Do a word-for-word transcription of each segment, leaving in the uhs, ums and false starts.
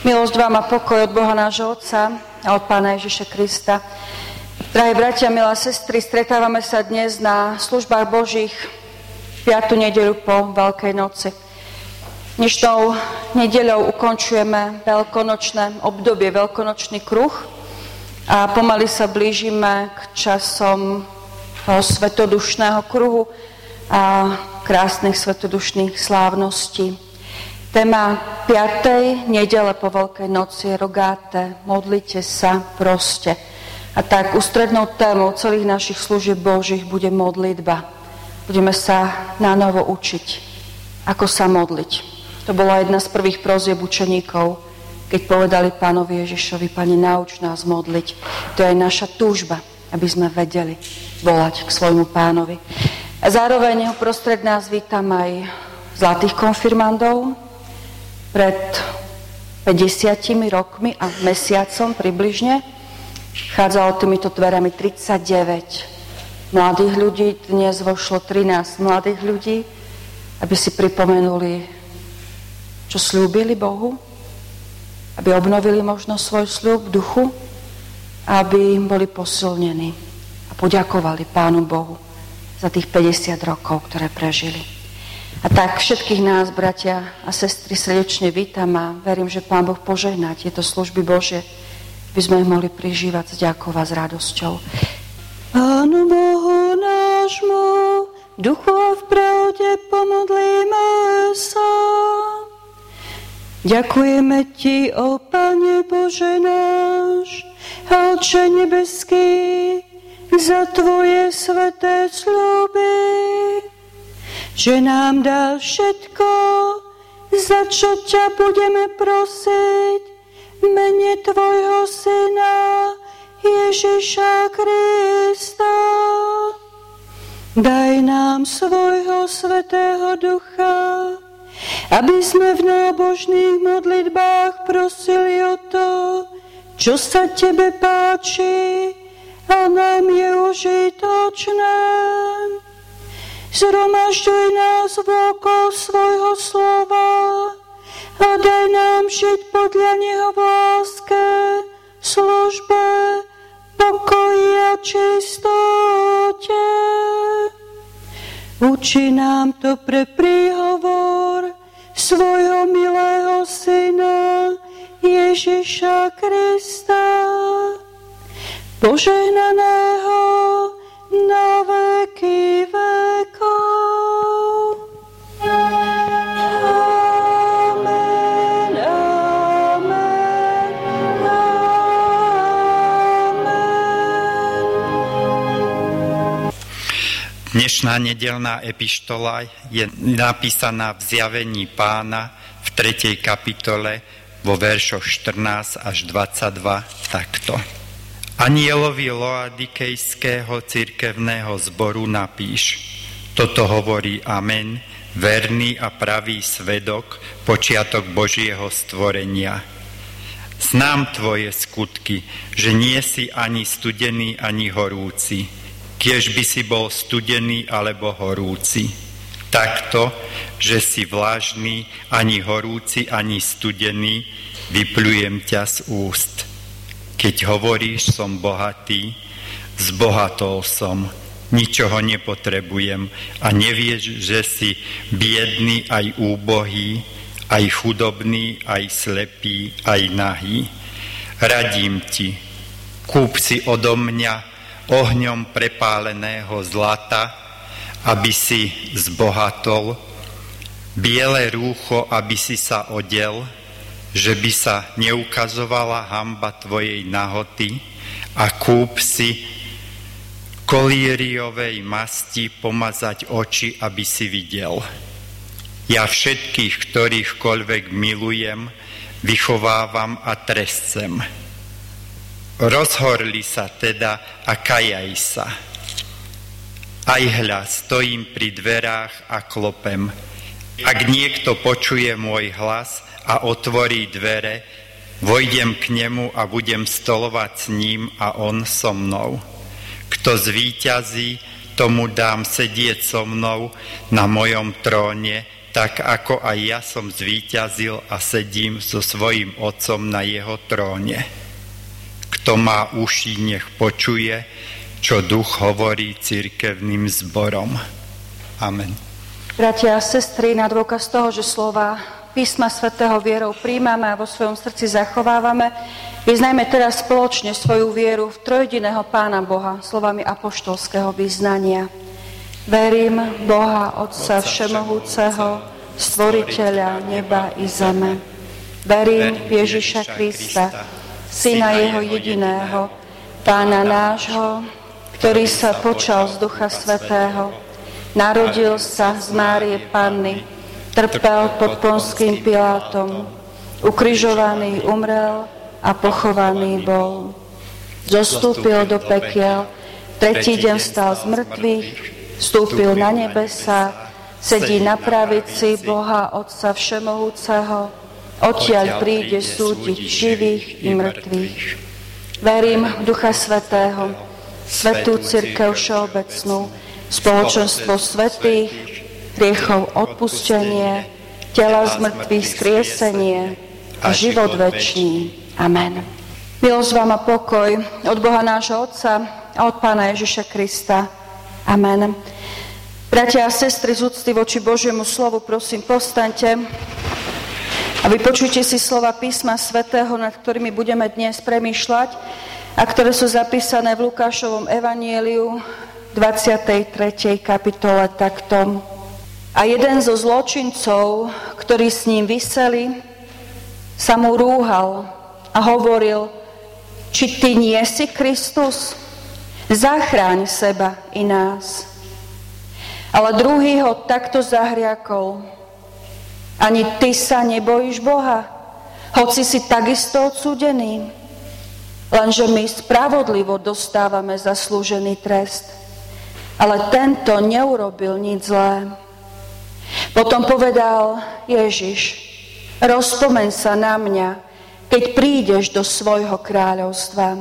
Milosť vám a pokoj od Boha nášho Otca a od Pána Ježiša Krista. Drahí bratia, milé sestry, stretávame sa dnes na službách Božích piatu nedeľu po Veľkej noci. Dnešnou nedeľou ukončujeme veľkonočné obdobie, veľkonočný kruh a pomaly sa blížime k časom svetodušného kruhu a krásnych svetodušných slávností. Téma piatej nedele po Veľkej noci je Rogáte, modlite sa, proste. A tak ústrednou témou celých našich služieb Božích bude modlitba. Budeme sa na novo učiť, ako sa modliť. To bola jedna z prvých prozieb učeníkov, keď povedali Pánovi Ježišovi: Pane, nauč nás modliť. To je aj naša túžba, aby sme vedeli volať k svojmu Pánovi. A zároveň ho prostred nás vítam aj zlatých konfirmandov. Pred päťdesiatimi rokmi a mesiacom približne chádzalo týmito dverami tridsaťdeväť mladých ľudí, dnes vošlo trinásť mladých ľudí, aby si pripomenuli, čo sľúbili Bohu, aby obnovili možno svoj sľub v duchu, aby boli posilnení a poďakovali Pánu Bohu za tých päťdesiat rokov, ktoré prežili. A tak všetkých nás, bratia a sestry, srdečne vítam a verím, že Pán Boh požehná tieto služby Božie, by sme ich mohli prižívať s ďakou a s radosťou. Pánu Bohu nášmu, duchu a v pravde pomodlíme sa. Ďakujeme Ti, ó Pane Bože náš, a Otče nebeský, za Tvoje sveté sľuby, že nám dal všetko, za čo ťa budeme prosiť, v mene Tvojho Syna Ježiša Krista. Daj nám svojho svätého Ducha, aby sme v nábožných modlitbách prosili o to, čo sa Tebe páči a nám je užitočné. Zhromažďuj nás vôkol svojho slova a daj nám žiť podľa neho v láske, službe, pokoji a čistote. Uči nám to pre príhovor svojho milého Syna Ježiša Krista, požehnaného na veky vekov. Amen, amen, amen. Dnešná nedeľná epištola je napísaná v Zjavení Pána v tretej kapitole vo veršoch štrnásť až dvadsaťdva takto. Anielovi Laodikejského cirkevného zboru napíš: Toto hovorí Amen, verný a pravý svedok, počiatok Božieho stvorenia. Znám tvoje skutky, že nie si ani studený, ani horúci. Kiež by si bol studený alebo horúci. Takto, že si vlážny, ani horúci, ani studený, vypľujem ťa z úst. Keď hovoríš, som bohatý, zbohatol som, ničoho nepotrebujem a nevieš, že si biedný aj úbohý, aj chudobný, aj slepý, aj nahý. Radím ti, kúp si odo mňa ohňom prepáleného zlata, aby si zbohatol, biele rúcho, aby si sa odel, že by sa neukazovala hanba tvojej nahoty, a kúp si kolíriovej masti pomazať oči, aby si videl. Ja všetkých, ktorýchkoľvek milujem, vychovávam a trestcem. Rozhorli sa teda a kajaj sa. Aj hľa, stojím pri dverách a klopem. Ak niekto počuje môj hlas a otvorí dvere, vojdem k nemu a budem stolovať s ním a on so mnou. Kto zvíťazí, tomu dám sedieť so mnou na mojom tróne, tak ako aj ja som zvíťazil a sedím so svojím Otcom na jeho tróne. Kto má uši, nech počuje, čo Duch hovorí cirkevným zborom. Amen. Bratia a sestry, na dôkaz toho, že slova Písma svätého vierou príjmame a vo svojom srdci zachovávame, vyznajme teraz spoločne svoju vieru v trojjediného Pána Boha slovami apoštolského vyznania. Verím Boha Otca Všemohúceho, Stvoriteľa neba i zeme. Verím v Ježiša Krista, Syna Jeho jediného, Pána nášho, ktorý sa počal z Ducha Svätého, narodil sa z Márie Panny, trpel pod Ponským Pilátom, ukrižovaný umrel a pochovaný bol. Zostúpil do pekiel, tretí deň vstal z mŕtvych, vstúpil na nebesá, sedí na pravici Boha Otca Všemohúceho, odtiaľ príde súdiť živých i mŕtvych. Verím v Ducha Svätého, svätú cirkev všeobecnú, spoločenstvo svätých, hriechov odpustenie, tela z mŕtvych skriesenie a život večný. Amen. Milosť vám a pokoj od Boha nášho Otca a od Pána Ježiša Krista. Amen. Bratia a sestry, z úcty voči Božiemu slovu, prosím, povstaňte a vypočujte si slova Písma svätého, nad ktorými budeme dnes premýšľať a ktoré sú zapísané v Lukášovom evanjeliu dvadsiatej tretej kapitole takto. A jeden zo zločincov, ktorí s ním viseli, sa mu rúhal a hovoril: či ty nie si Kristus? Zachráň seba i nás. Ale druhý ho takto zahriakol: ani ty sa nebojíš Boha, hoci si takisto odsúdený. Lenže my spravodlivo dostávame zaslúžený trest, ale tento neurobil nič zlé. Potom povedal Ježiš: rozpomeň sa na mňa, keď prídeš do svojho kráľovstva.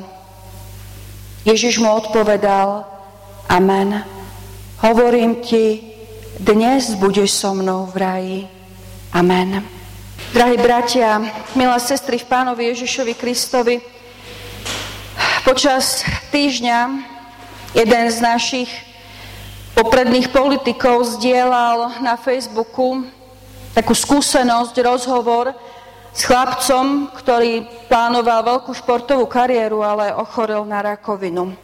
Ježiš mu odpovedal: amen. Hovorím ti, dnes budeš so mnou v raji. Amen. Drahí bratia, milé sestry v Pánovi Ježišovi Kristovi, počas týždňa jeden z našich popredných politikov zdieľal na Facebooku takú skúsenosť, rozhovor s chlapcom, ktorý plánoval veľkú športovú kariéru, ale ochorel na rakovinu.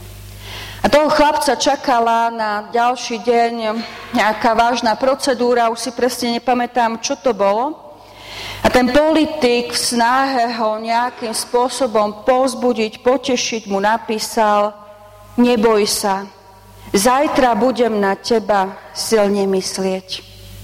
A toho chlapca čakala na ďalší deň nejaká vážna procedúra, už si presne nepamätám, čo to bolo. A ten politik v snahe ho nejakým spôsobom povzbudiť, potešiť mu napísal: neboj sa, zajtra budem na teba silne myslieť.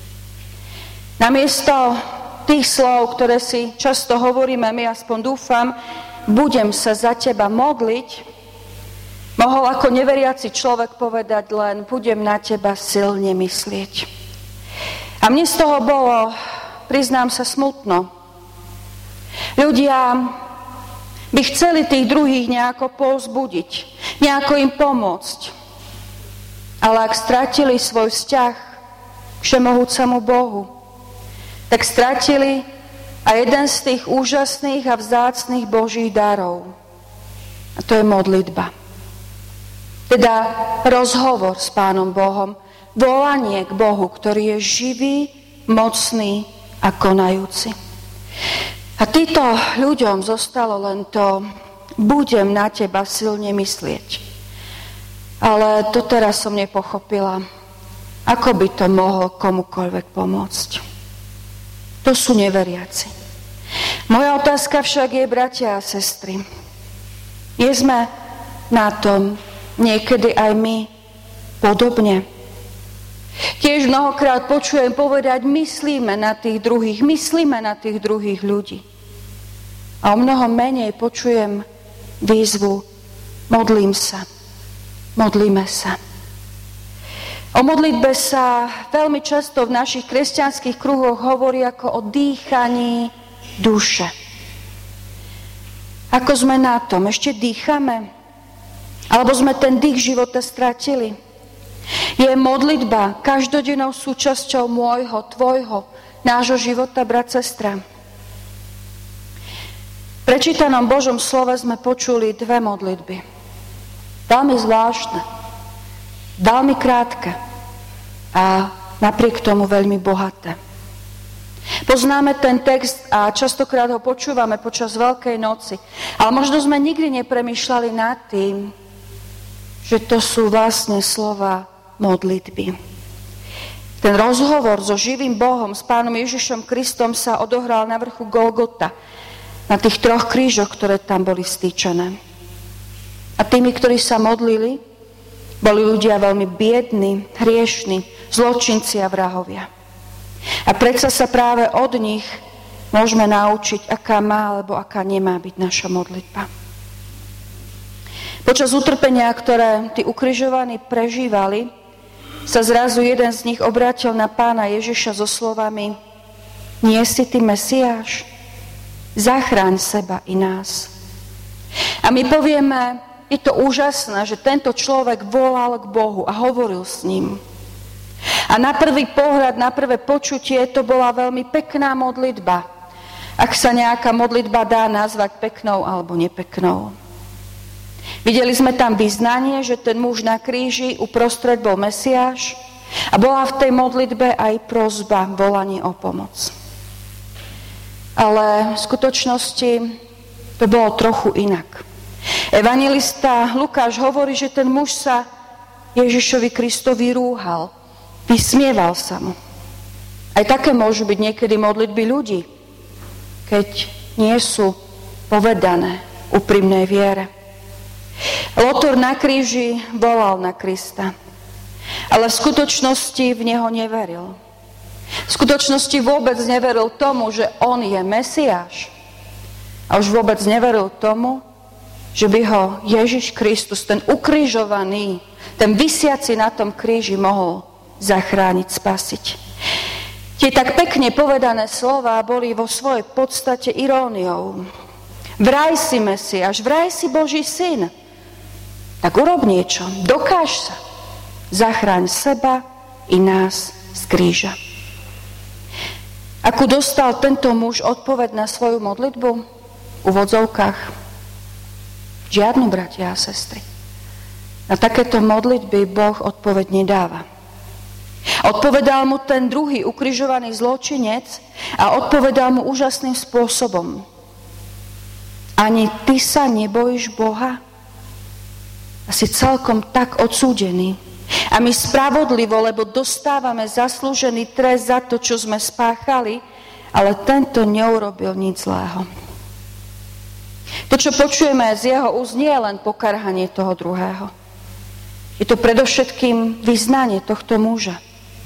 Namiesto tých slov, ktoré si často hovoríme, my aspoň dúfam, budem sa za teba modliť, mohol ako neveriaci človek povedať len: budem na teba silne myslieť. A mne z toho bolo, priznám sa, smutno. Ľudia by chceli tých druhých nejako povzbudiť, nejako im pomôcť. Ale ak stratili svoj vzťah k všemohúcemu Bohu, tak stratili aj jeden z tých úžasných a vzácnych Božích darov. A to je modlitba. Teda rozhovor s Pánom Bohom, volanie k Bohu, ktorý je živý, mocný a konajúci. A týmto ľuďom zostalo len to: budem na teba silne myslieť. Ale doteraz som nepochopila, ako by to mohlo komukoľvek pomôcť. To sú neveriaci. Moja otázka však je, bratia a sestry, nie sme na tom niekedy aj my podobne? Tiež mnohokrát počujem povedať: myslíme na tých druhých, myslíme na tých druhých ľudí. A o mnoho menej počujem výzvu: modlím sa, modlíme sa. O modlitbe sa veľmi často v našich kresťanských kruhoch hovorí ako o dýchaní duše. Ako sme na tom? Ešte dýchame? Alebo sme ten dých života stratili? Je modlitba každodennou súčasťou môjho, tvojho, nášho života, brat, sestra. V prečítanom Božom slove sme počuli dve modlitby. Veľmi zvláštne, veľmi krátke a napriek tomu veľmi bohaté. Poznáme ten text a častokrát ho počúvame počas Veľkej noci, ale možno sme nikdy nepremýšľali nad tým, že to sú vlastne slova modlitby. Ten rozhovor so živým Bohom, s Pánom Ježišom Kristom sa odohral na vrchu Golgota, na tých troch krížoch, ktoré tam boli vstýčené. A tými, ktorí sa modlili, boli ľudia veľmi biední, hriešni, zločinci a vrahovia. A predsa sa práve od nich môžeme naučiť, aká má alebo aká nemá byť naša modlitba. Počas utrpenia, ktoré tí ukrižovaní prežívali, sa zrazu jeden z nich obrátil na Pána Ježiša so slovami: Nie si ty Mesiáš? Zachráň seba i nás. A my povieme, je to úžasné, že tento človek volal k Bohu a hovoril s ním. A na prvý pohľad, na prvé počutie to bola veľmi pekná modlitba. Ak sa nejaká modlitba dá nazvať peknou alebo nepeknou. Videli sme tam vyznanie, že ten muž na kríži uprostred bol Mesiáš a bola v tej modlitbe aj prosba, volanie o pomoc. Ale v skutočnosti to bolo trochu inak. Evanjelista Lukáš hovorí, že ten muž sa Ježišovi Kristovi rúhal, vysmieval sa mu. Aj také môžu byť niekedy modlitby ľudí, keď nie sú povedané úprimnej viere. Lotor na kríži volal na Krista, ale v skutočnosti v neho neveril. V skutočnosti vôbec neveril tomu, že on je Mesiáš. A už vôbec neveril tomu, že by ho Ježiš Kristus, ten ukrižovaný, ten visiaci na tom kríži, mohol zachrániť, spasiť. Tie tak pekne povedané slová boli vo svojej podstate iróniou. Vraj si Mesiáš, vraj si Boží syn. Tak urob niečo, dokáž sa. Zachráň seba i nás z kríža. Akú dostal tento muž odpoveď na svoju modlitbu? V úvodzovkách. Žiadnu, bratia a sestry. Na takéto modlitby Boh odpoveď nedáva. Odpovedal mu ten druhý ukrižovaný zločinec a odpovedal mu úžasným spôsobom. Ani ty sa nebojíš Boha? Asi celkom tak odsúdený. A my spravodlivo, lebo dostávame zaslúžený trest za to, čo sme spáchali, ale tento neurobil nič zlého. To, čo počujeme z jeho úst, nie je len pokarhanie toho druhého. Je to predovšetkým vyznanie tohto muža.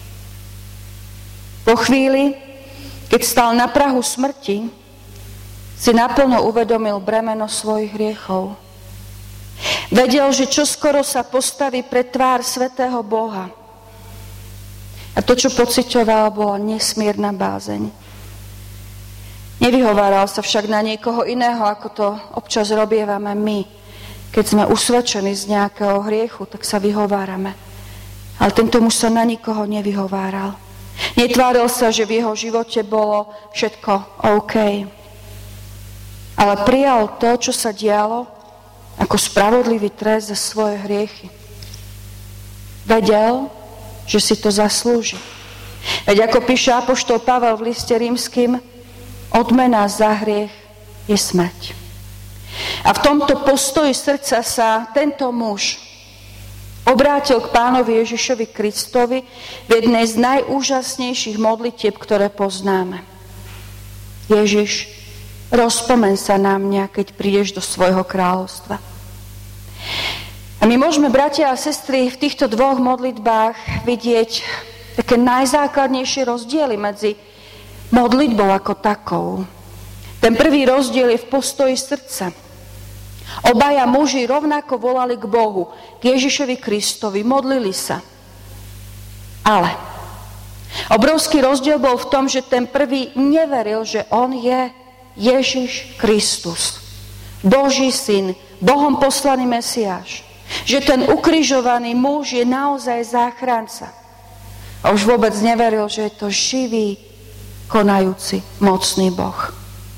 Po chvíli, keď stal na prahu smrti, si naplno uvedomil bremeno svojich hriechov. Vedel, že čoskoro sa postaví pred tvár svätého Boha. A to, čo pociťoval, bola nesmierna bázeň. Nevyhováral sa však na niekoho iného, ako to občas robievame my. Keď sme usvedčení z nejakého hriechu, tak sa vyhovárame. Ale tento muž sa na nikoho nevyhováral. Netváril sa, že v jeho živote bolo všetko OK. Ale prijal to, čo sa dialo, ako spravodlivý trest za svoje hriechy. Vedel, že si to zaslúži. Veď ako píše apoštol Pavel v liste rímskym, odmena za hriech je smrť. A v tomto postoji srdca sa tento muž obrátil k Pánovi Ježišovi Kristovi v jednej z najúžasnejších modlitieb, ktoré poznáme. Ježiš, rozpomeň sa na mňa, keď prídeš do svojho kráľovstva. A my môžeme, bratia a sestry, v týchto dvoch modlitbách vidieť také najzákladnejšie rozdiely medzi modlitbou ako takou. Ten prvý rozdiel je v postoji srdca. Obaja muži rovnako volali k Bohu, k Ježišovi Kristovi, modlili sa. Ale obrovský rozdiel bol v tom, že ten prvý neveril, že on je Ježiš Kristus, Boží syn, Bohom poslaný Mesiáš. že ten ukrižovaný muž je naozaj záchranca. A už vôbec neveril, že je to živý, konajúci, mocný Boh.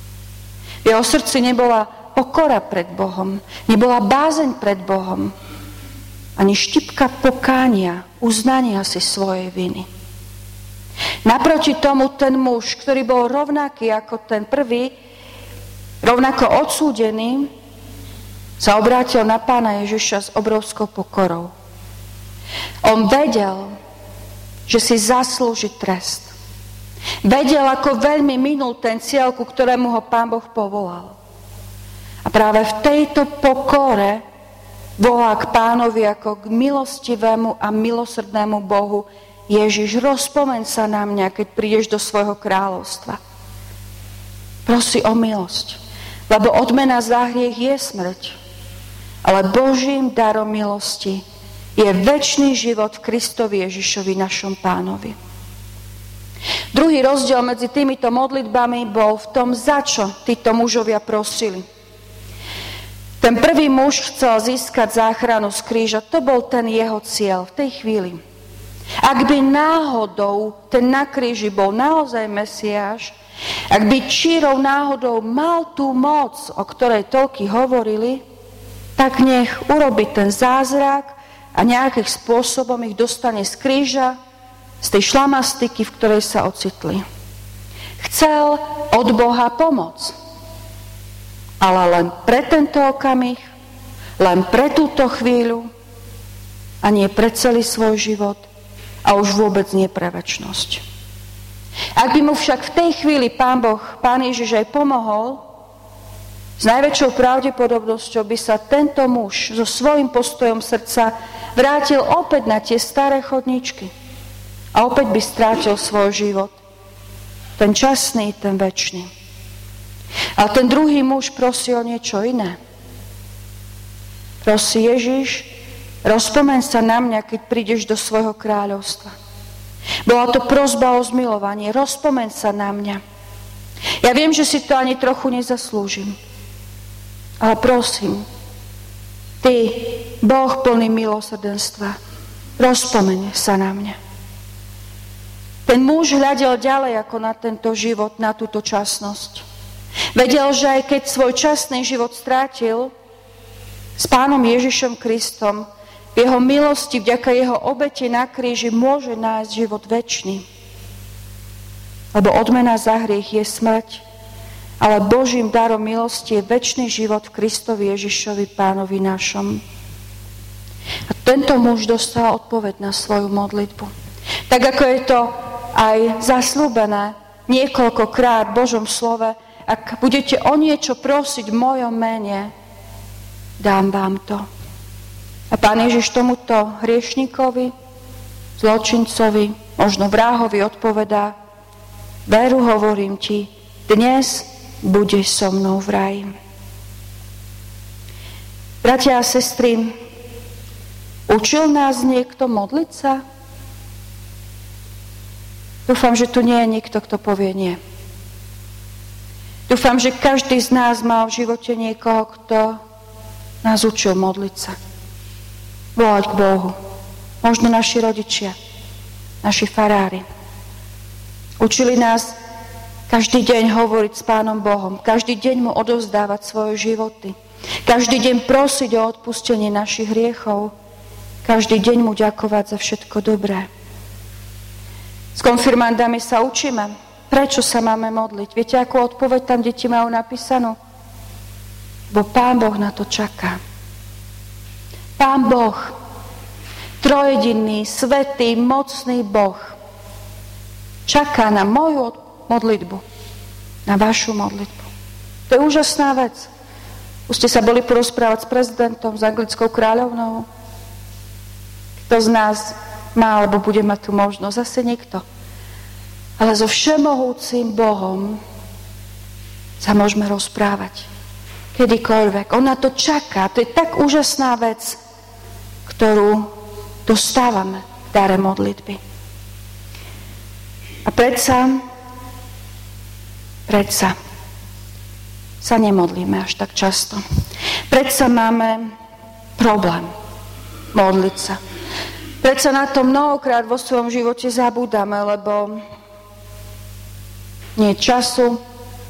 V jeho srdci nebola pokora pred Bohom, nebola bázeň pred Bohom, ani štipka pokánia, uznania si svojej viny. Naproti tomu ten muž, ktorý bol rovnaký ako ten prvý, rovnako odsúdený, sa obrátil na Pána Ježiša s obrovskou pokorou. On vedel, že si zaslúži trest. Vedel, ako veľmi minul ten cieľ, ku ktorému ho Pán Boh povolal. A práve v tejto pokore volá k Pánovi ako k milostivému a milosrdnému Bohu: Ježiš, rozpomeň sa na mňa, keď prídeš do svojho kráľovstva. Prosí o milosť, lebo odmena za hriech je smrť. Ale Božím darom milosti je večný život v Kristovi Ježišovi, našom Pánovi. Druhý rozdiel medzi týmito modlitbami bol v tom, za čo títo mužovia prosili. Ten prvý muž chcel získať záchranu z kríža, to bol ten jeho cieľ v tej chvíli. Ak by náhodou ten na kríži bol naozaj Mesiáš, ak by čírou náhodou mal tú moc, o ktorej toľky hovorili, tak nech urobí ten zázrak a nejakým spôsobom ich dostane z kríža, z tej šlamastiky, v ktorej sa ocitli. Chcel od Boha pomoc. Ale len pre tento okamih, len pre túto chvíľu a nie pre celý svoj život a už vôbec nie pre večnosť. Ak by mu však v tej chvíli Pán Boh, Pán Ježiš aj pomohol, s najväčšou pravdepodobnosťou by sa tento muž so svojím postojom srdca vrátil opäť na tie staré chodničky a opäť by strátil svoj život. Ten časný, ten večný. A ten druhý muž prosí o niečo iné. Prosí: Ježiš, rozpomeň sa na mňa, keď prídeš do svojho kráľovstva. Bola to prosba o zmilovanie. Rozpomeň sa na mňa. Ja viem, že si to ani trochu nezaslúžim. Ale prosím, Ty, Boh plný milosrdenstva, rozpomeň sa na mňa. Ten muž hľadel ďalej ako na tento život, na túto časnosť. Vedel, že aj keď svoj časný život strátil, s Pánom Ježišom Kristom, v jeho milosti, vďaka jeho obete na kríži, môže nájsť život večný. Lebo odmena za hriech je smrť, ale Božím darom milosti je večný život v Kristovi Ježišovi, Pánovi našom. A tento muž dostal odpoveď na svoju modlitbu. Tak ako je to aj zasľúbené niekoľkokrát v Božom slove: ak budete o niečo prosiť v mojom mene, dám vám to. A Pán Ježiš tomuto hriešnikovi, zločincovi, možno vrahovi odpovedá: veru, hovorím ti, dnes budeš so mnou v raji. Bratia a sestry, učil nás niekto modliť sa? Dúfam, že tu nie je nikto, kto povie nie. Dúfam, že každý z nás mal v živote niekoho, kto nás učil modliť sa. Volať k Bohu. Možno naši rodičia, naši farári. Učili nás každý deň hovoriť s Pánom Bohom, každý deň mu odovzdávať svoje životy, každý deň prosiť o odpustenie našich hriechov, každý deň mu ďakovať za všetko dobré. S konfirmandami sa učíme, prečo sa máme modliť. Viete, akú odpoveď tam deti majú napísanú? Bo Pán Boh na to čaká. Pán Boh, trojediný, svätý, mocný Boh, čaká na moju modlitbu, na vašu modlitbu. To je úžasná vec. Už ste sa boli porozprávať s prezidentom, s anglickou kráľovnou? Kto z nás má alebo bude mať tú možnosť? Zase nikto. Ale so všemohúcim Bohom sa môžeme rozprávať. Kedykoľvek. On na to čaká. To je tak úžasná vec, ktorú dostávame v dare modlitby. A predsa, predsa sa nemodlíme až tak často. Predsa máme problém. modliť sa. Predsa na to mnohokrát vo svojom živote zabúdame, lebo nie je času,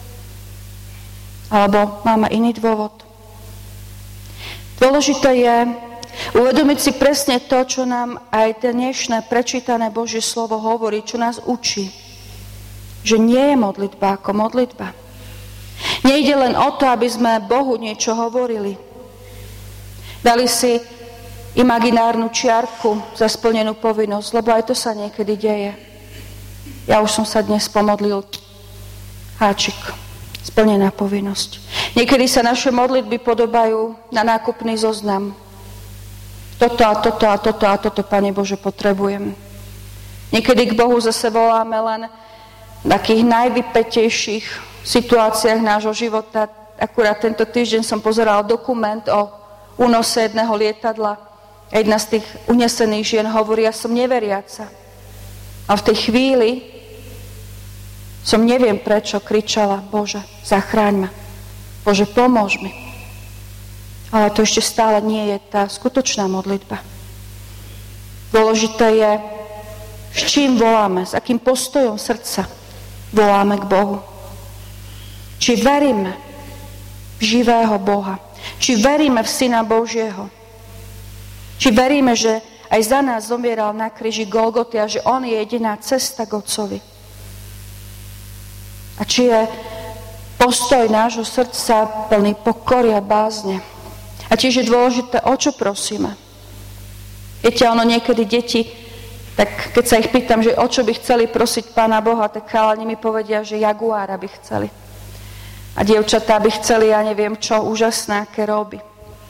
alebo máme iný dôvod. Dôležité je uvedomiť si presne to, čo nám aj dnešné prečítané Božie slovo hovorí, čo nás učí. Že nie je modlitba ako modlitba. Nejde len o to, aby sme Bohu niečo hovorili. Dali si imaginárnu čiarku za splnenú povinnosť, lebo aj to sa niekedy deje. Ja už som sa dnes pomodlil. Háčik. Splnená povinnosť. Niekedy sa naše modlitby podobajú na nákupný zoznam. Toto a toto a toto a toto, Pane Bože, potrebujem. Niekedy k Bohu zase voláme len v takých najvypätejších situáciách nášho života. Akurát tento týždeň som pozeral dokument o únose jedného lietadla. A jedna z tých unesených žien hovorí, ja som neveriaca. A v tej chvíli som neviem prečo kričala, Bože, zachráň ma. Bože, pomôž mi. Ale to ešte stále nie je tá skutočná modlitba. Dôležité je, s čím voláme, s akým postojom srdca voláme k Bohu. Či veríme v živého Boha. Či veríme v Syna Božieho. Či veríme, že aj za nás zomieral na kríži Golgoty a že On je jediná cesta k Otcovi. A či je postoj nášho srdca plný pokory a bázne. A tiež je dôležité, o čo prosíme. Viete, ono niekedy deti, tak keď sa ich pýtam, že o čo by chceli prosiť Pána Boha, tak chalani mi povedia, že jaguára by chceli. A dievčatá by chceli, ja neviem čo, úžasné, aké roby.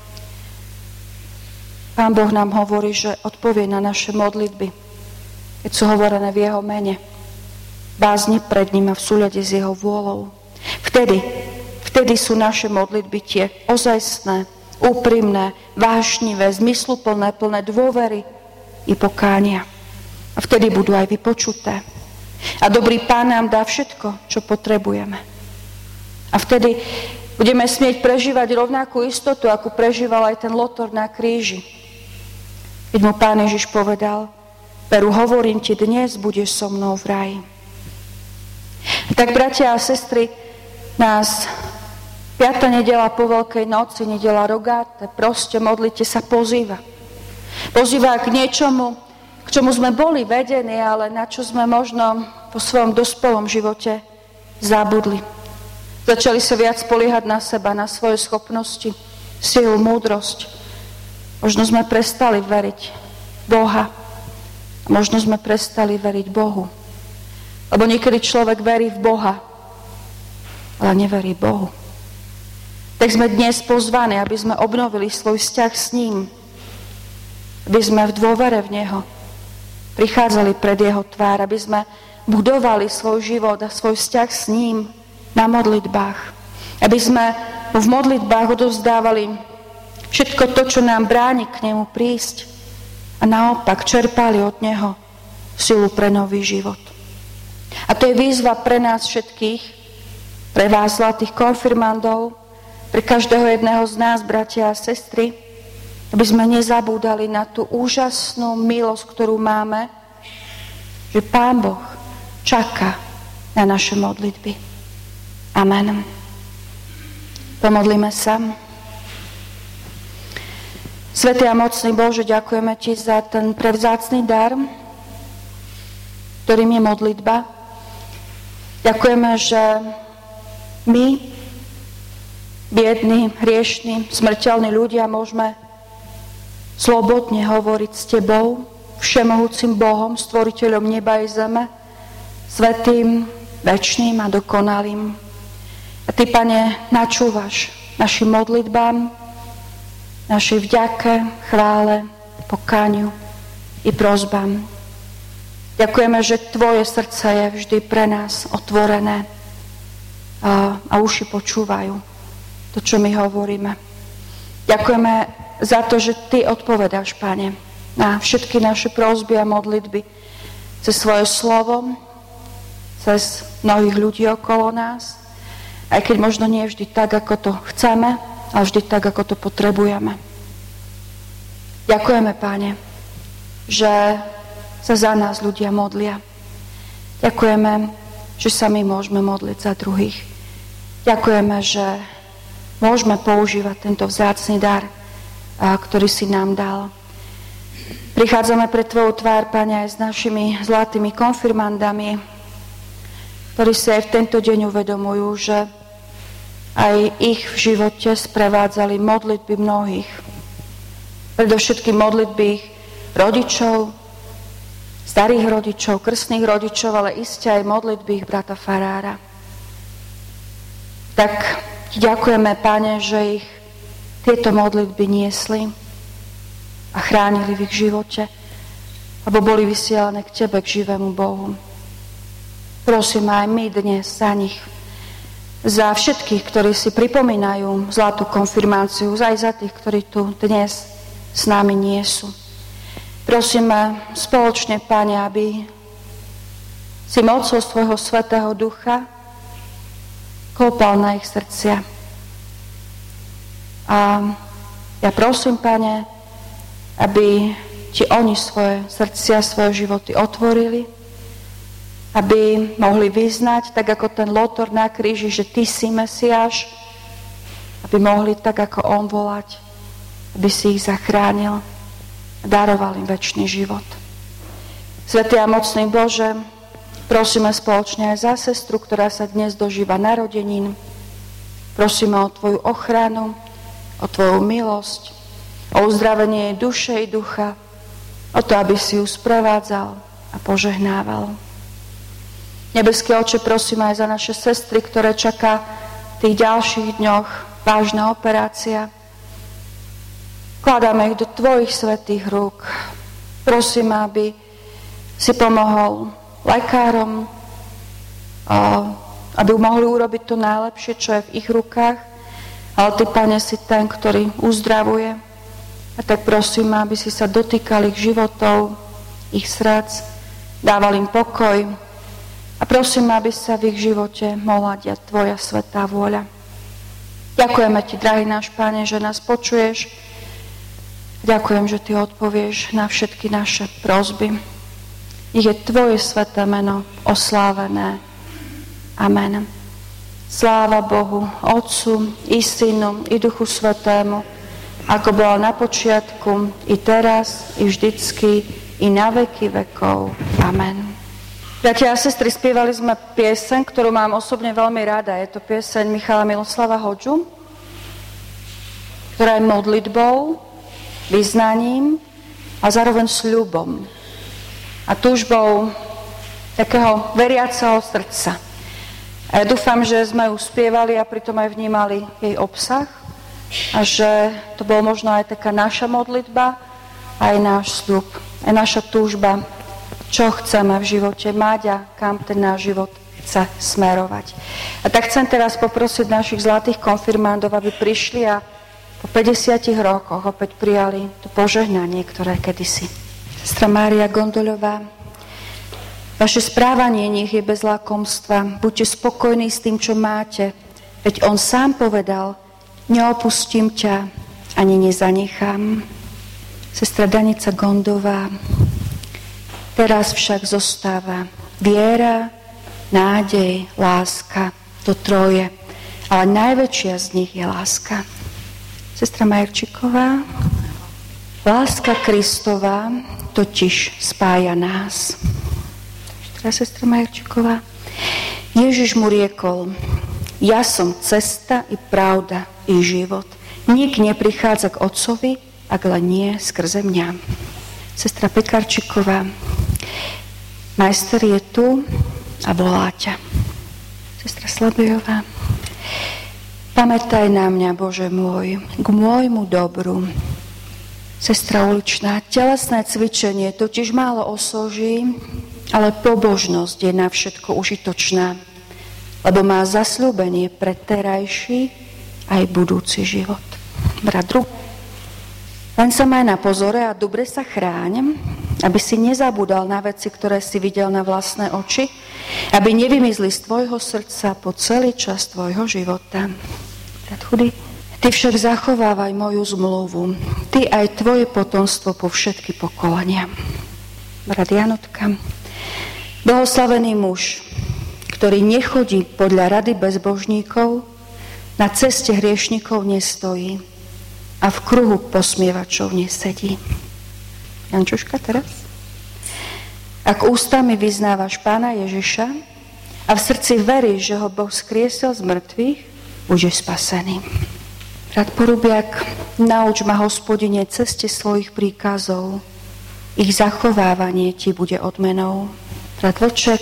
Pán Boh nám hovorí, že odpovie na naše modlitby, keď sú hovorené v Jeho mene. Bázne pred ním a v súľade s Jeho vôľou. Vtedy, vtedy sú naše modlitby tie ozajstné, úprimné, vášnivé, zmysluplné, plné dôvery i pokánia. A vtedy budú aj vypočuté. A dobrý Pán nám dá všetko, čo potrebujeme. A vtedy budeme smieť prežívať rovnakú istotu, ako prežíval aj ten Lotor na kríži. Keď mu Pán Ježiš povedal, Peru, hovorím ti, dnes budeš so mnou v ráji. Tak, bratia a sestry, nás piata nedeľa po Veľkej noci, nedeľa Rogáte, proste modlite sa, pozýva. Pozýva k niečomu, k čomu sme boli vedení, ale na čo sme možno po svojom dospelom živote zabudli. Začali sa viac spoliehať na seba, na svoje schopnosti, silu, múdrosť. Možno sme prestali veriť Boha. A možno sme prestali veriť Bohu. Lebo niekedy človek verí v Boha, ale neverí Bohu. Tak sme dnes pozvaní, aby sme obnovili svoj vzťah s ním. Aby sme v dôvere v Neho prichádzali pred Jeho tvár, aby sme budovali svoj život a svoj vzťah s ním na modlitbách. Aby sme v modlitbách odovzdávali všetko to, čo nám bráni k nemu prísť a naopak čerpali od Neho silu pre nový život. A to je výzva pre nás všetkých, pre vás, zlatých konfirmandov, pre každého jedného z nás, bratia a sestry, aby sme nezabúdali na tú úžasnú milosť, ktorú máme, že Pán Boh čaká na naše modlitby. Amen. Pomodlíme sa. Svätý a mocný Bože, ďakujeme Ti za ten prevzácny dar, ktorým je modlitba. Ďakujeme, že my, biední, hriešní, smrteľní ľudia, môžeme slobodne hovoriť s Tebou, všemohúcim Bohom, stvoriteľom neba i zeme, svätým, večným a dokonalým. A Ty, Pane, načúvaš našim modlitbám, našej vďake, chvále, pokániu i prosbám. Ďakujeme, že Tvoje srdce je vždy pre nás otvorené a, a uši počúvajú to, čo my hovoríme. Ďakujeme za to, že Ty odpovedáš, Pane, na všetky naše prosby a modlitby cez svoje slovo, cez mnohých ľudí okolo nás, aj keď možno nie vždy tak, ako to chceme, ale vždy tak, ako to potrebujeme. Ďakujeme, Pane, že sa za nás ľudia modlia. Ďakujeme, že sa my môžeme modliť za druhých. Ďakujeme, že môžeme používať tento vzácny dar, ktorý si nám dal. Prichádzame pred Tvoju tvár, Pane, aj s našimi zlatými konfirmandami, ktorí si aj v tento deň uvedomujú, že aj ich v živote sprevádzali modlitby mnohých. Predovšetkým modlitby ich rodičov, starých rodičov, krstných rodičov, ale iste aj modlitby ich brata farára. Tak Ti ďakujeme, Pane, že ich tieto modlitby niesli a chránili v ich živote, alebo boli vysielané k Tebe, k živému Bohu. Prosím aj my dnes za nich, za všetkých, ktorí si pripomínajú zlatú konfirmáciu, aj za tých, ktorí tu dnes s nami nie sú. Prosíme spoločne, Pane, aby si mocou svojho Svätého Ducha klopal na ich srdcia. A ja prosím, Pane, aby Ti oni svoje srdcia, svoje životy otvorili, aby mohli vyznať, tak ako ten Lotor na kríži, že Ty si Mesiáš, aby mohli tak ako on volať, aby si ich zachránil a daroval im večný život. Svätý a mocný Bože, prosíme spoločne aj za sestru, ktorá sa dnes dožíva narodenín. Prosíme o Tvoju ochranu, o Tvoju milosť, o uzdravenie jej duše i ducha, o to, aby si ju sprevádzal a požehnával. Nebeský Oče, prosíme aj za naše sestry, ktoré čaká v tých ďalších dňoch vážna operácia. Kladáme ich do Tvojich svätých rúk. Prosíme, aby si pomohol lekárom, aby mohli urobiť to najlepšie, čo je v ich rukách. Ale Ty, Pane, si ten, ktorý uzdravuje. A tak prosím, aby si sa dotýkal ich životov, ich srdc, dával im pokoj. A prosím, aby sa v ich živote mohla diať Tvoja svätá vôľa. Ďakujeme Ti, drahý náš Pane, že nás počuješ. Ďakujem, že Ty odpovieš na všetky naše prosby. Nech je Tvoje sväté meno oslávené. Amen. Sláva Bohu, Otcu, i Synu, i Duchu Svätému, ako bola na počiatku, i teraz, i vždycky, i na veky vekov. Amen. Bratia a sestry, spievali sme pieseň, ktorú mám osobne veľmi rada. Je to pieseň Michala Miloslava Hodžu, ktorá je modlitbou, vyznaním a zároveň sľubom a túžbou takého veriaceho srdca. A ja dúfam, že sme ju spievali a pritom aj vnímali jej obsah a že to bolo možno aj taká naša modlitba, aj náš sľub, aj naša túžba, čo chceme v živote mať a kam ten náš život chce smerovať. A tak chcem teraz poprosiť našich zlatých konfirmandov, aby prišli a po päťdesiatich rokoch opäť prijali to požehnanie, ktoré kedysi. Sestra Mária Gondolová, vaše správanie nech je bez lakomstva. Buďte spokojní s tým, čo máte. Veď on sám povedal, neopustím ťa, ani nezanechám. Sestra Danica Gondová, teraz však zostáva viera, nádej, láska, to troje. Ale najväčšia z nich je láska. Sestra Majerčiková, láska Kristová totiž spája nás. Teraz sestra Majerčiková. Ježiš mu riekol, ja som cesta i pravda i život. Nik neprichádza k Otcovi, ak len nie skrze mňa. Sestra Pekarčiková, majster je tu a volá ťa. Sestra Slabejová, pamätaj na mňa, Bože môj, k môjmu dobru. Sestra Uličná, telesné cvičenie totiž málo osoží, ale pobožnosť je na všetko užitočná, lebo má zasľúbenie pre terajší aj budúci život. Brat druhý. Len sa maj na pozore a dobre sa chráň, aby si nezabudal na veci, ktoré si videl na vlastné oči, aby nevymizli z tvojho srdca po celý čas tvojho života. Brat chudý. Ty však zachovávaj moju zmluvu, ty aj tvoje potomstvo po všetky pokolenia. Brat Janotka, blahoslavený muž, ktorý nechodí podľa rady bezbožníkov, na ceste hriešnikov nestojí a v kruhu posmievačov nesedí. Jančuška teraz? Ak ústami vyznávaš Pána Ježiša a v srdci veríš, že ho Boh skriesol z mŕtvych, budeš spasený. Brat Porubiak, nauč ma, Hospodine, ceste svojich príkazov. Ich zachovávanie ti bude odmenou. Brat Vlček,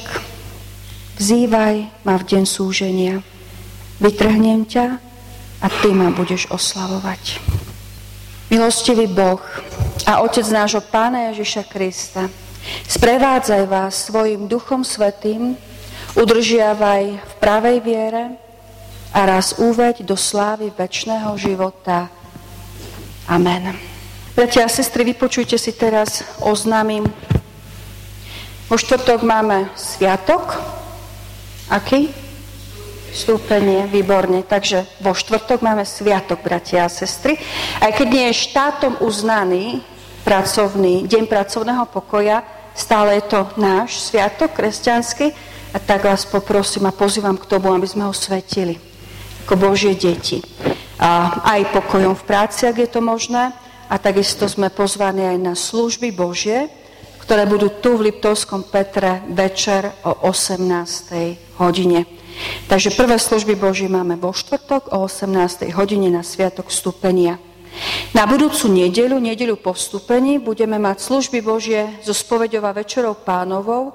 vzývaj ma v deň súženia. Vytrhnem ťa a ty ma budeš oslavovať. Milostivý Boh a Otec nášho Pána Ježiša Krista, sprevádzaj vás svojim Duchom Svätým, udržiavaj v pravej viere a raz uveď do slávy večného života. Amen. Bratia a sestry, vypočujte si teraz oznámim. Vo štvrtok máme sviatok. Aký? Vstúpenie, výborne. Takže vo štvrtok máme sviatok, bratia a sestry. Aj keď nie je štátom uznaný pracovný, deň pracovného pokoja, stále je to náš sviatok kresťanský, a tak vás poprosím a pozývam k tomu, aby sme ho svetili ako Božie deti. A aj pokojom v práci, ak je to možné, a takisto sme pozvaní aj na služby Božie, ktoré budú tu v Liptovskom Petre večer o osemnástej hodine. Takže prvé služby Božie máme vo štvrtok o osemnástej hodine na sviatok vstúpenia. Na budúcu nedeľu, nedeľu po vstúpení, budeme mať služby Božie zo spoveďou a večerou Pánovou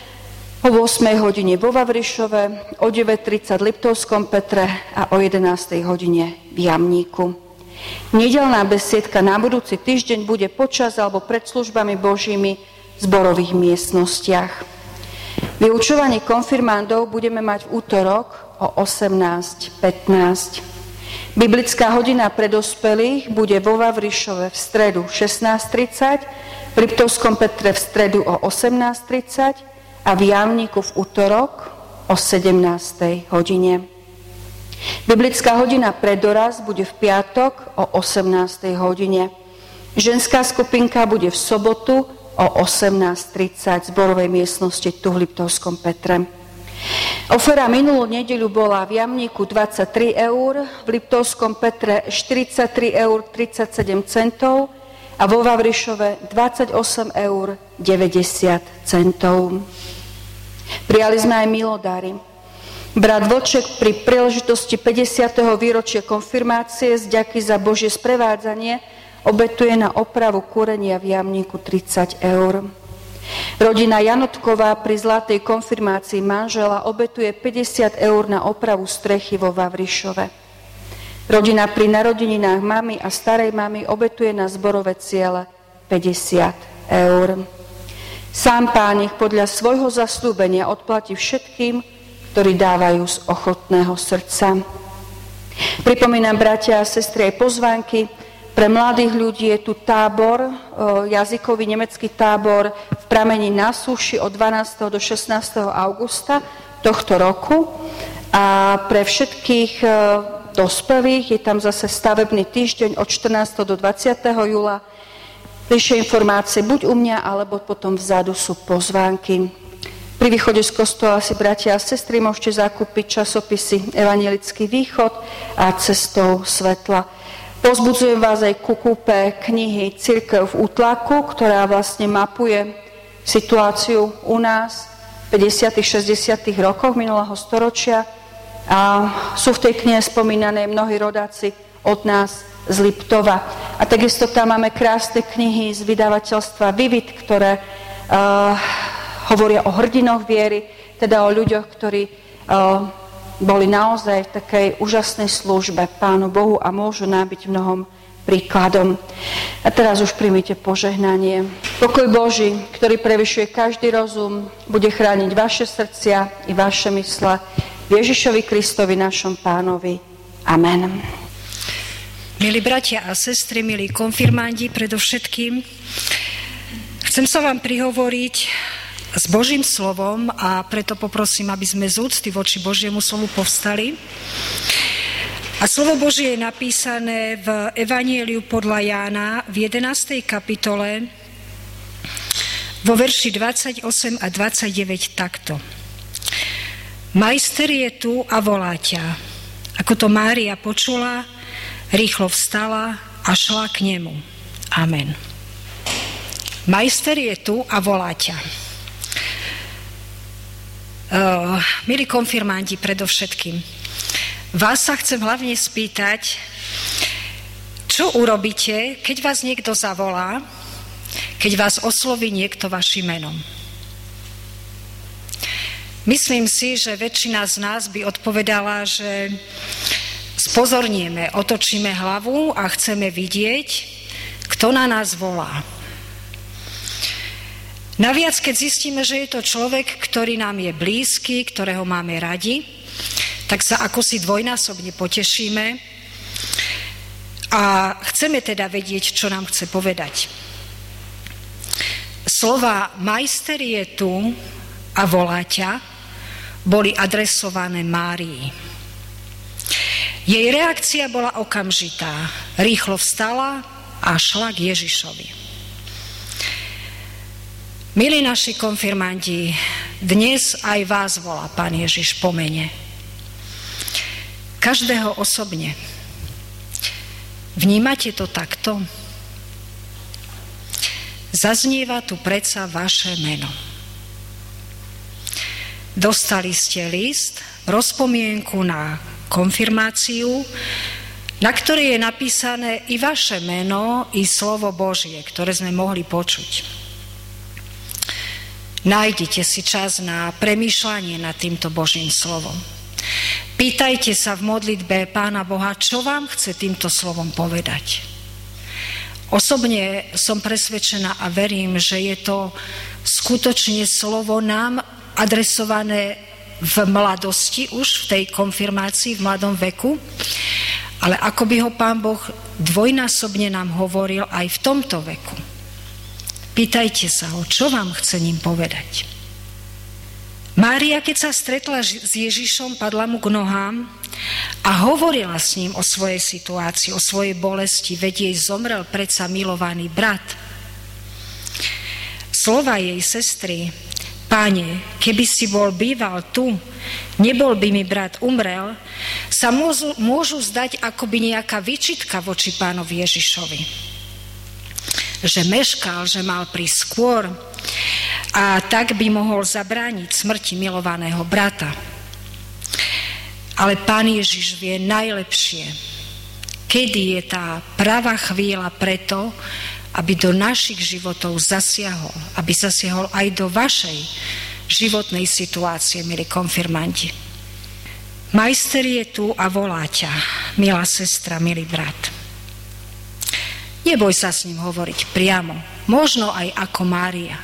o ôsmej hodine vo Vavrišove, o deväť tridsať v Liptovskom Petre a o jedenástej hodine v Jamníku. Nedeľná besiedka na budúci týždeň bude počas alebo pred službami Božími v zborových miestnostiach. Vyučovanie konfirmandov budeme mať v útorok o osemnásť pätnásť. Biblická hodina pre dospelých bude vo Vavrišove v stredu šestnásť tridsať, v Liptovskom Petre v stredu o osemnásť tridsať a v Jamníku v útorok o sedemnástej hodine. Biblická hodina pre dorast bude v piatok o osemnástej hodine. Ženská skupinka bude v sobotu o osemnásť tridsať v zborovej miestnosti tu v Liptovskom Petre. Ofera minulú nedeľu bola v Jamníku dvadsaťtri eur, v Liptovskom Petre štyridsaťtri eur tridsaťsedem centov a vo Vavrišove dvadsaťosem eur deväťdesiat centov. Prijali sme aj milodary. Brat Vlček pri príležitosti päťdesiateho výročia konfirmácie z vďaky za Božie sprevádzanie obetuje na opravu kúrenia v Jamníku tridsať eur. Rodina Janotková pri zlatej konfirmácii manžela obetuje päťdesiat eur na opravu strechy vo Vavrišove. Rodina pri narodeninách mamy a starej mamy obetuje na zborové ciele päťdesiat eur. Sám Pán ich podľa svojho zasľúbenia odplatí všetkým, ktorí dávajú z ochotného srdca. Pripomínam, bratia a sestry, aj pozvánky. Pre mladých ľudí je tu tábor, jazykový nemecký tábor v Pramení na súši od dvanásteho do šestnásteho augusta tohto roku. A pre všetkých dospelých je tam zase stavebný týždeň od štrnásteho do dvadsiateho júla. Bližšie informácie buď u mňa, alebo potom vzadu sú pozvánky. Pri východe z kostola si, bratia a sestry, môžete zakúpiť časopisy Evangelický východ a Cestou svetla. Pozbudzujem vás aj ku kúpe knihy Cirkev v útlaku, ktorá vlastne mapuje situáciu u nás v päťdesiatych šesťdesiatych rokoch minulého storočia. A sú v tej knihe spomínané mnohí rodáci od nás z Liptova. A takisto tam máme krásne knihy z vydavateľstva Vivit, ktoré uh, hovoria o hrdinoch viery, teda o ľuďoch, ktorí uh, boli naozaj v takej úžasnej službe Pánu Bohu a môžu nám byť mnohom príkladom. A teraz už príjmite požehnanie. Pokoj Boží, ktorý prevyšuje každý rozum, bude chrániť vaše srdcia i vaše mysle v Ježišovi Kristovi, našom Pánovi. Amen. Milí bratia a sestry, milí konfirmandi, predovšetkým chcem sa vám prihovoriť s Božím slovom a preto poprosím, aby sme z úcty voči Božiemu slovu povstali. A slovo Božie je napísané v Evanjeliu podľa Jána v jedenástej kapitole vo verši dvadsaťosem a dvadsaťdeväť takto. Majster je tu a volá ťa. Ako to Mária počula, rýchlo vstala a šla k nemu. Amen. Majster je tu a volá ťa. Uh, milí konfirmanti, predovšetkým, vás sa chcem hlavne spýtať, čo urobíte, keď vás niekto zavolá, keď vás osloví niekto vašim menom. Myslím si, že väčšina z nás by odpovedala, že spozornieme, otočíme hlavu a chceme vidieť, kto na nás volá. Naviac, keď zistíme, že je to človek, ktorý nám je blízky, ktorého máme radi, tak sa ako si dvojnásobne potešíme a chceme teda vedieť, čo nám chce povedať. Slova majster je tu a volá ťa boli adresované Márii. Jej reakcia bola okamžitá. Rýchlo vstala a šla k Ježišovi. Milí naši konfirmanti, dnes aj vás volá Pán Ježiš po mene. Každého osobne. Vnímate to takto? Zaznieva tu predsa vaše meno. Dostali ste list, rozpomienku na konfirmáciu, na ktorej je napísané i vaše meno, i slovo Božie, ktoré sme mohli počuť. Nájdite si čas na premýšľanie nad týmto Božím slovom. Pýtajte sa v modlitbe Pána Boha, čo vám chce týmto slovom povedať. Osobne som presvedčená a verím, že je to skutočne slovo nám adresované v mladosti, už v tej konfirmácii, v mladom veku, ale ako by ho Pán Boh dvojnásobne nám hovoril aj v tomto veku. Pýtajte sa ho, čo vám chce ním povedať. Mária, keď sa stretla s Ježišom, padla mu k nohám a hovorila s ním o svojej situácii, o svojej bolesti, veď jej zomrel predsa milovaný brat. Slova jej sestry: Páne, keby si bol býval tu, nebol by mi brat umrel, sa môžu, môžu zdať akoby nejaká výčitka voči Pánovi Ježišovi. Že meškal, že mal prísť skôr a tak by mohol zabrániť smrti milovaného brata. Ale Pán Ježiš vie najlepšie, kedy je tá pravá chvíľa preto, aby do našich životov zasiahol, aby zasiahol aj do vašej životnej situácie, milí konfirmanti. Majster je tu a volá ťa, milá sestra, milý brat. Neboj sa s ním hovoriť priamo, možno aj ako Mária.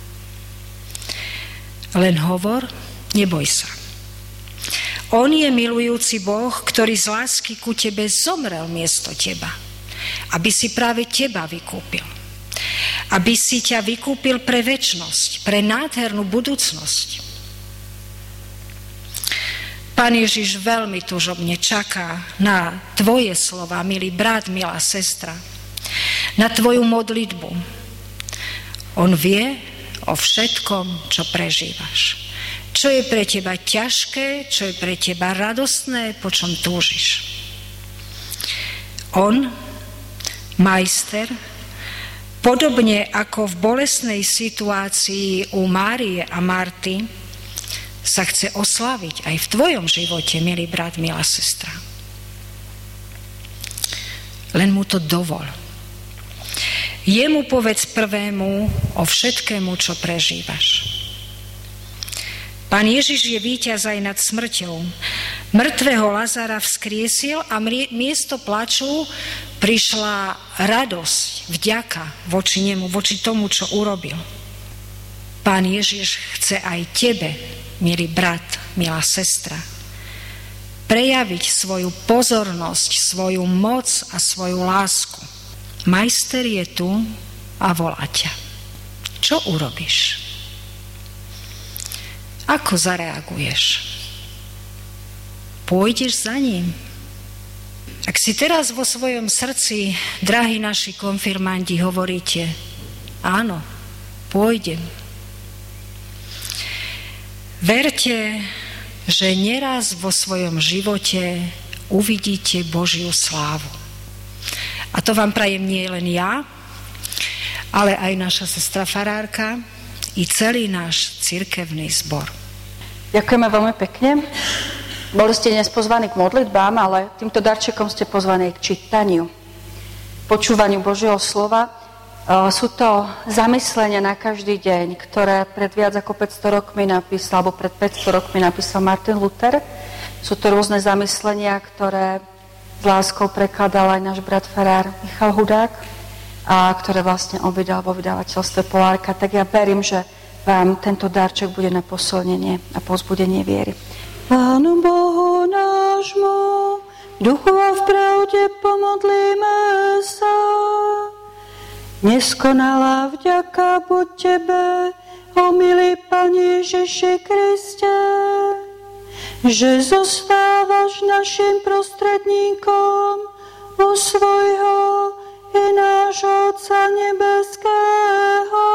Len hovor, neboj sa. On je milujúci Boh, ktorý z lásky ku tebe zomrel miesto teba, aby si práve teba vykúpil. Aby si ťa vykúpil pre večnosť, pre nádhernú budúcnosť. Pán Ježiš veľmi túžobne čaká na tvoje slova, milý brat, milá sestra, na tvoju modlitbu. On vie o všetkom, čo prežívaš. Čo je pre teba ťažké, čo je pre teba radostné, po čom túžiš. On, majster, podobne ako v bolestnej situácii u Márie a Marty, sa chce oslaviť aj v tvojom živote, milý brat, milá sestra. Len mu to dovol. Jemu povedz prvému o všetkému, čo prežívaš. Pán Ježiš je víťaz aj nad smrťou. Mŕtvého Lazara vzkriesil a miesto plaču prišla radosť, vďaka voči nemu, voči tomu, čo urobil. Pán Ježiš chce aj tebe, milý brat, milá sestra, prejaviť svoju pozornosť, svoju moc a svoju lásku. Majster je tu a volá ťa. Čo urobíš? Ako zareaguješ? Pôjdeš za ním? Ak si teraz vo svojom srdci, drahí naši konfirmandi, hovoríte, áno, pôjdem. Verte, že neraz vo svojom živote uvidíte Božiu slávu. A to vám prajem nie len ja, ale aj naša sestra farárka i celý náš cirkevný zbor. Ďakujeme veľmi pekne. Boli ste dnes pozvaní k modlitbám, ale týmto darčekom ste pozvaní k čítaniu, počúvaniu Božieho slova. Sú to zamyslenia na každý deň, ktoré pred viac ako päťsto rokmi napísal, alebo pred päťsto rokmi napísal Martin Luther. Sú to rôzne zamyslenia, ktoré s láskou prekladal aj náš brat farár Michal Hudák a ktoré vlastne on vydal vo vydavateľstve Polárka. Tak ja verím, že vám tento darček bude na posilnenie a povzbudenie viery. Pánu Bohu nášmu, duchu a v pravde pomodlíme sa. Neskonalá vďaka buď Tebe, o milý Pane Ježiši Kriste, že zostávaš našim prostredníkom u svojho i nášho Otca nebeského.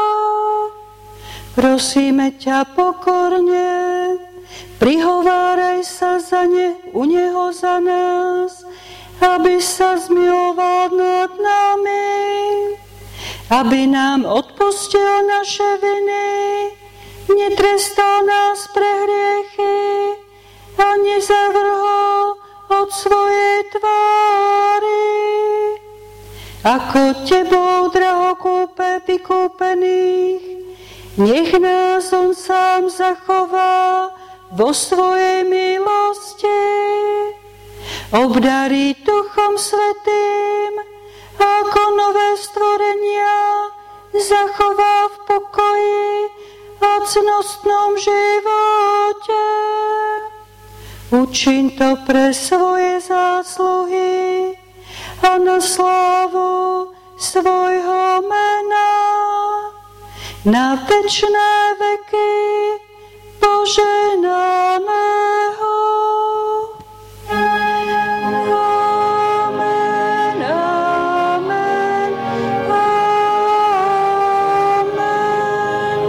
Prosíme ťa pokorne, prihováraj sa za ne, u Neho za nás, aby sa zmiloval nad nami, aby nám odpustil naše viny, netrestal nás pre hriechy a nezavrhol od svojej tvári. Ako Tebou drahokúpe vykúpených, nech nás On sám zachová vo svojej milosti, obdarí Duchom Svätým, ako nové stvorenia zachová v pokoji a cnostnom živote. Učiň to pre svoje zásluhy a na slávu svojho mena. Na večné veky poženaného. Amen, amen, amen.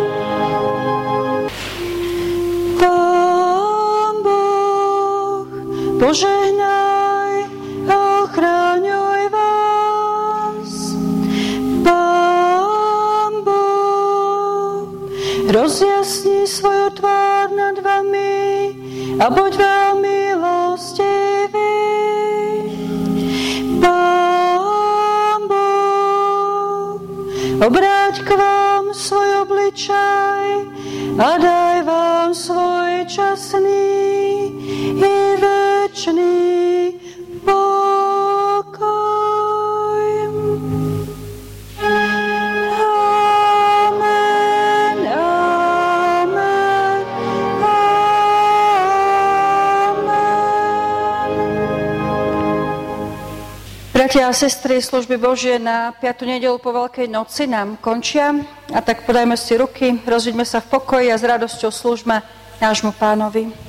Pán Boh, požehnaj a ochráňuj vás. Pán Boh, rozjasni svoju tvár nad vami a buď vám milostivý. Pán Boh, obráť k vám svoj obličaj a daj vám svoj časný i večný pokoj. Amen, amen, amen. Bratia a sestry, služby Božie na piatu nedeľu po Veľkej noci nám končia, a tak podajme si ruky, rozíďme sa v pokoji a s radosťou slúžme nášmu Pánovi.